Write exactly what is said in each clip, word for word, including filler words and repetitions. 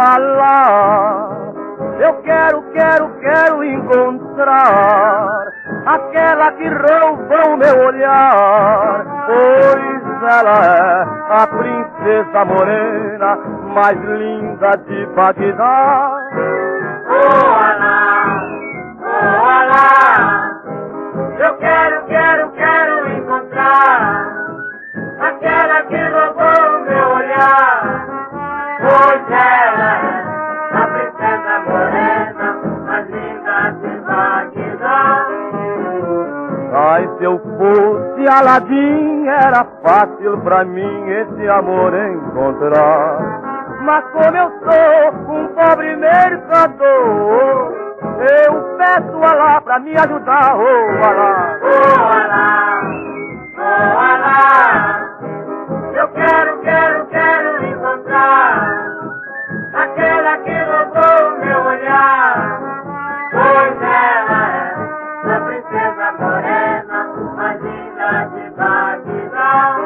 Alá, eu quero, quero, quero encontrar aquela que roubou o meu olhar, pois ela é a princesa morena mais linda de Bagdá. Oh Alá, oh Alá, eu quero, quero, quero encontrar aquela que roubou o meu olhar, pois ela é a princesa morena mais linda de Bagdá. Ai, se eu fosse Aladim, era fácil pra mim esse amor encontrar. Mas como eu sou um pobre mercador, eu peço Alá pra me ajudar, oh Alá. Oh Alá, oh Alá, eu quero, quero, quero encontrar aquela que roubou meu olhar, pois ela é a princesa morena mais linda de Bagdá.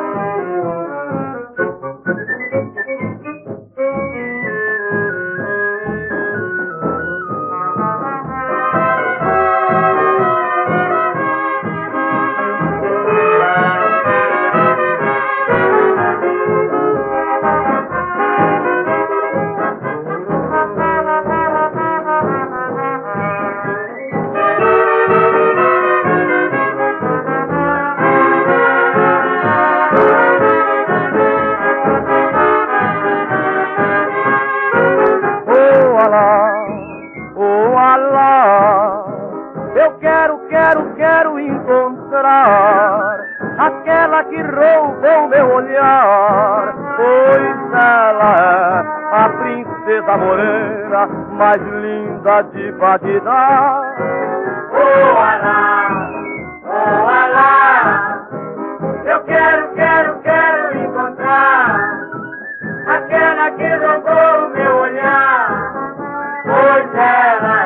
Eu quero, quero, quero encontrar aquela que roubou meu olhar, pois ela é a princesa morena mais linda de Bagdá. Oh Alá, oh Alá, eu quero, quero, quero encontrar aquela que roubou meu olhar, pois ela